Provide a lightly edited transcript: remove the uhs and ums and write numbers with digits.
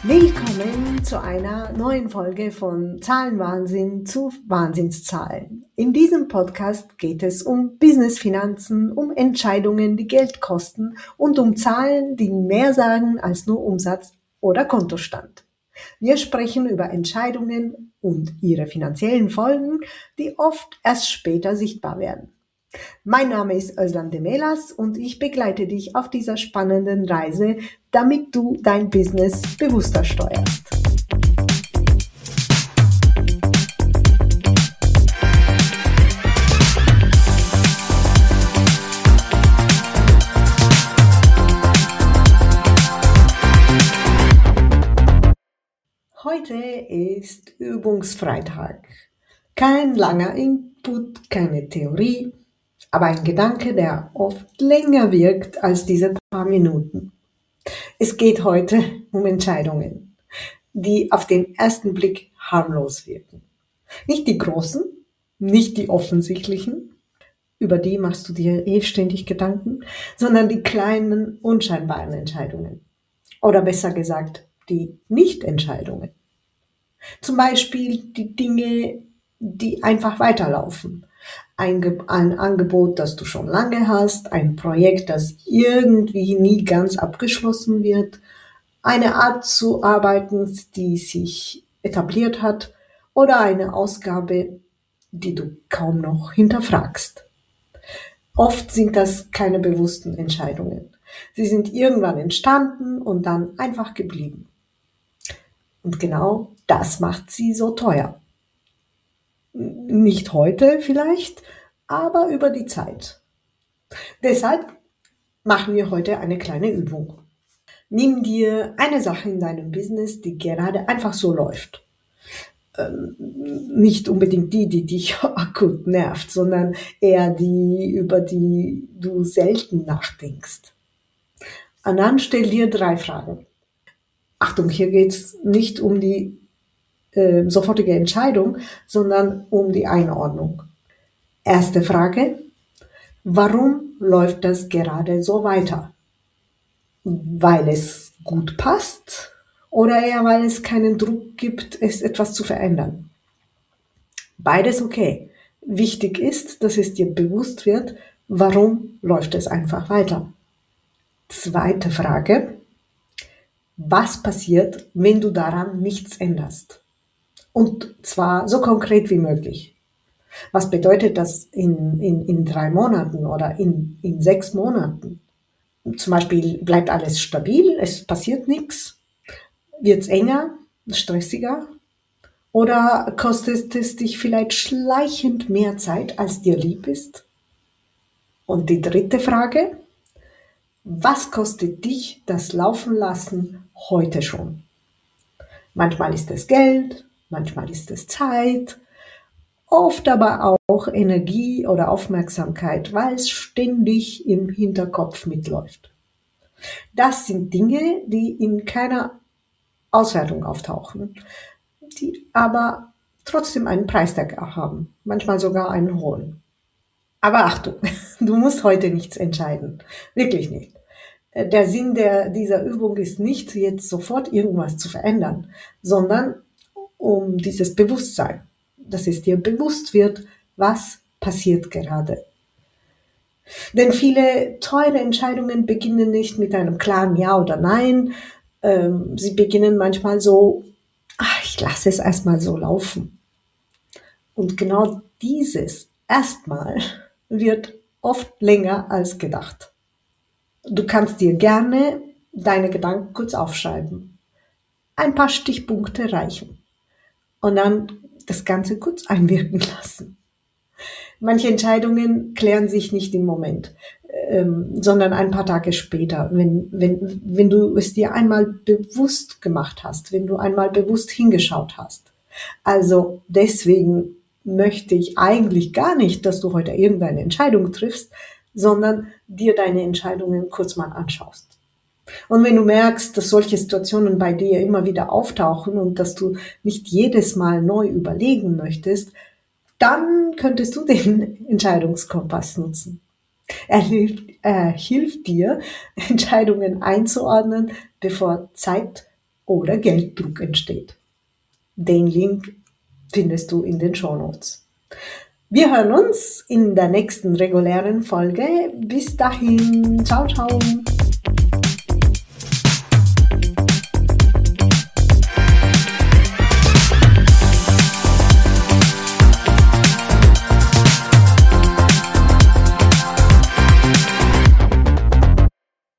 Willkommen zu einer neuen Folge von Zahlenwahnsinn zu Wahnsinnszahlen. In diesem Podcast geht es um Business-Finanzen, um Entscheidungen, die Geld kosten und um Zahlen, die mehr sagen als nur Umsatz oder Kontostand. Wir sprechen über Entscheidungen und ihre finanziellen Folgen, die oft erst später sichtbar werden. Mein Name ist Özlem Demelas und ich begleite dich auf dieser spannenden Reise, damit du dein Business bewusster steuerst. Heute ist Übungsfreitag. Kein langer Input, keine Theorie, aber ein Gedanke, der oft länger wirkt als diese paar Minuten. Es geht heute um Entscheidungen, die auf den ersten Blick harmlos wirken. Nicht die großen, nicht die offensichtlichen, über die machst du dir ständig Gedanken, sondern die kleinen, unscheinbaren Entscheidungen. Oder besser gesagt, die Nicht-Entscheidungen. Zum Beispiel die Dinge, die einfach weiterlaufen. Ein Angebot, das du schon lange hast, ein Projekt, das irgendwie nie ganz abgeschlossen wird, eine Art zu arbeiten, die sich etabliert hat, oder eine Ausgabe, die du kaum noch hinterfragst. Oft sind das keine bewussten Entscheidungen. Sie sind irgendwann entstanden und dann einfach geblieben. Und genau das macht sie so teuer. Nicht heute vielleicht, aber über die Zeit. Deshalb machen wir heute eine kleine Übung. Nimm dir eine Sache in deinem Business, die gerade einfach so läuft. Nicht unbedingt die dich akut nervt, sondern eher die, über die du selten nachdenkst. Und dann stell dir 3 Fragen. Achtung, hier geht es nicht um die sofortige Entscheidung, sondern um die Einordnung. Erste Frage: Warum läuft das gerade so weiter? Weil es gut passt oder eher weil es keinen Druck gibt, es etwas zu verändern? Beides okay. Wichtig ist, dass es dir bewusst wird, warum läuft es einfach weiter. Zweite Frage: Was passiert, wenn du daran nichts änderst? Und zwar so konkret wie möglich. Was bedeutet das in 3 Monaten oder in 6 Monaten? Zum Beispiel bleibt alles stabil, es passiert nichts, wird es enger, stressiger oder kostet es dich vielleicht schleichend mehr Zeit, als dir lieb ist? Und die dritte Frage: Was kostet dich das Laufen lassen heute schon? Manchmal ist es Geld, manchmal ist es Zeit, oft aber auch Energie oder Aufmerksamkeit, weil es ständig im Hinterkopf mitläuft. Das sind Dinge, die in keiner Auswertung auftauchen, die aber trotzdem einen Preistag haben, manchmal sogar einen hohen. Aber Achtung, du musst heute nichts entscheiden, wirklich nicht. Der Sinn dieser Übung ist nicht, jetzt sofort irgendwas zu verändern, sondern um dieses Bewusstsein, dass es dir bewusst wird, was passiert gerade. Denn viele teure Entscheidungen beginnen nicht mit einem klaren Ja oder Nein. Sie beginnen manchmal so: ich lasse es erstmal so laufen. Und genau dieses erstmal wird oft länger als gedacht. Du kannst dir gerne deine Gedanken kurz aufschreiben. Ein paar Stichpunkte reichen. Und dann das Ganze kurz einwirken lassen. Manche Entscheidungen klären sich nicht im Moment, sondern ein paar Tage später, wenn du es dir einmal bewusst gemacht hast, wenn du einmal bewusst hingeschaut hast. Also deswegen möchte ich eigentlich gar nicht, dass du heute irgendeine Entscheidung triffst, sondern dir deine Entscheidungen kurz mal anschaust. Und wenn du merkst, dass solche Situationen bei dir immer wieder auftauchen und dass du nicht jedes Mal neu überlegen möchtest, dann könntest du den Entscheidungskompass nutzen. Er hilft dir, Entscheidungen einzuordnen, bevor Zeit oder Gelddruck entsteht. Den Link findest du in den Shownotes. Wir hören uns in der nächsten regulären Folge. Bis dahin, ciao, ciao.